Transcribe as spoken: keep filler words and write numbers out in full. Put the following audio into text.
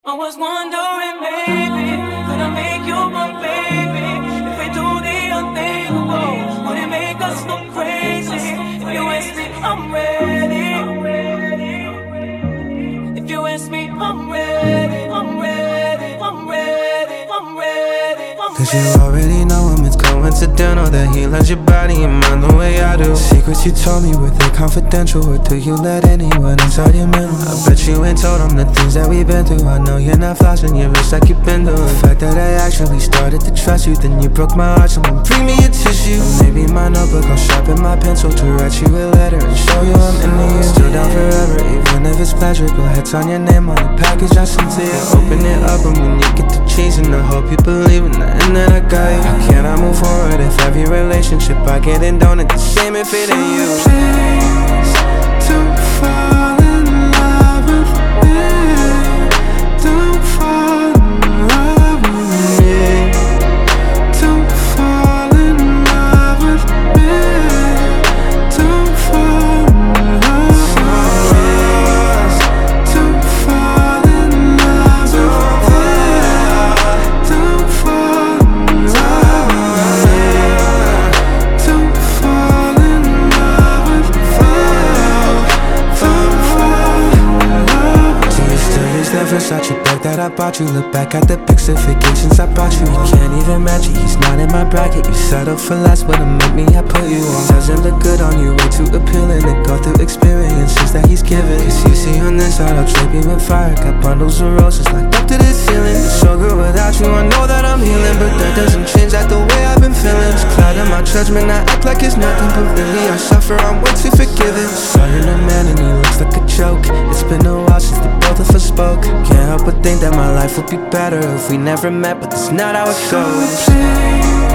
I was wondering, maybe, could I make you my baby? If we do the unthinkable, would it make us go crazy? If you ask me, I'm ready. If you ask me, I'm ready. I'm ready. I'm ready. I'm ready. I'm Cause you already know him, it's coincidental that he loves your body and mind the way I do. Secrets you told me, were they confidential? Or do you let anyone inside your mental? I bet you ain't told him the things that we've been through. I know you're not flossing your wrist like you've been doing. The fact that I actually started to trust you, then you broke my heart, someone bring me a tissue. Or maybe my notebook, I'll sharpen my pencil to write you a letter and show you I'm into you. Still down forever, even if it's pleasure. Go ahead, sign your name on the package I sent to you. Open it up and when you get to chasing, I hope you believe in the end that I got you. How can I move forward if every relationship I get in don't end the same if it ain't you? Please, don't fall in love with me. Don't fall in love with me. Don't fall in love with me. Don't fall in love with me. Don't fall in love with me. Don't fall in love with me. Don't fall in love with me. Don't fall in love. Do you still use that Versace bag that I bought you? Look back at the pics of vacations I bought you. You can't even match it, he's not in my bracket. You settled for less, but to make me, I put you on. Doesn't look good on you, way too appealing to go through experiences that he's given. Cause you see on this side, I'll drape you with fire. Got bundles of roses locked up to the ceiling. It's so good without you, I know that I'm healing, but that doesn't change that the way I've been feeling. It's clouding my judgment, I act like it's nothing, but really I suffer, I'm way too forgiving. Saw you in a man and he looks like a joke. It's been a while since the both of us spoke. Can't help but think that my life would be better if we never met, but that's not how it goes.